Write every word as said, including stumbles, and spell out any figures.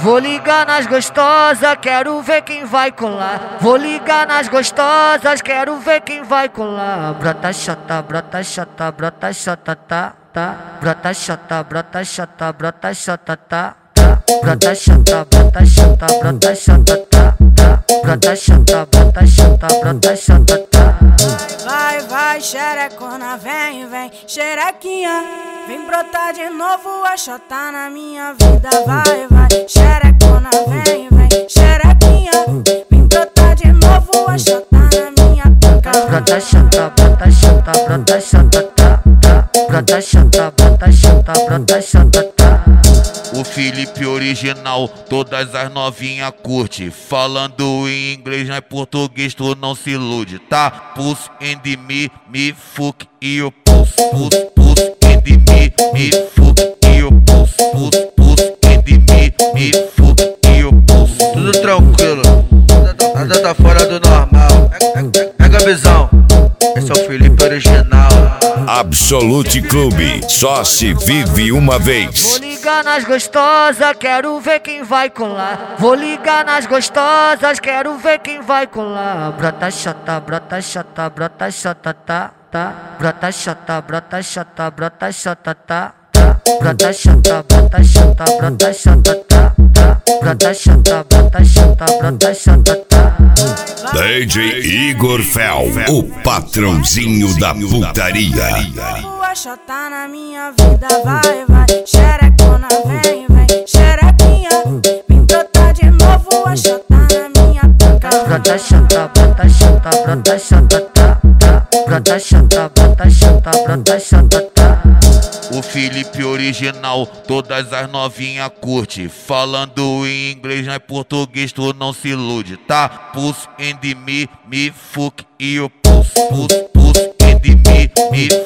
Vou ligar nas gostosas, quero ver quem vai colar. Vou ligar nas gostosas, quero ver quem vai colar. Brota chata, brota chata, brota chata, tá, tá. Brota chata, brota chata, brota chata, tá, tá. Brota chata, brota chata, brota chata, tá, tá. Brota chata, brota chata, brota chata, tá. Vai, vai, xerecona, vem, vem, xerequinha. Vem brotar de novo, a chota na minha vida. Vai, vai, xerecona, vem, vem, xerequinha. Vem brotar de novo, a chota na minha pica. Brota chata, brota chata, brota chata, tá, tá. Brota chata, brota chata, brota chata, tá. O Felipe original, todas as novinha curte. Falando em inglês, não é português, tu não se ilude, tá? Puss and me, me fuck e o puss. Puss, puss and me, me fuck e o puss. Puss, puss and me, me fuck e o puss. Tudo tranquilo, nada tá fora do normal. Pega a visão, esse é o Felipe original. Absolute Clube, só se vive uma vez. Vou ligar nas gostosas, quero ver quem vai colar. Vou ligar nas gostosas, quero ver quem vai colar. Brota chata, brota chata, brota chata, tá, tá. Brota chata, brota chata, brota chata, tá, tá. Brota chata, brota chata, brota chata, tá, tá. Brota chata, brota chata, brota chata, tá. D J Igor Fel, o patrãozinho da putaria. A chota na minha vida. Vai, vai, xerecona, vem, vem, xerequinha. Vem brotar de novo, a chota na minha pica. Brota chata, brota chata, brota chata, tá, tá. Brota chata, brota chata, brota chata, tá. O Felipe original, todas as novinha curte. Falando em inglês, não é português, tu não se ilude, tá? Puss and me, me fuck e o puss. Puss, puss and me, me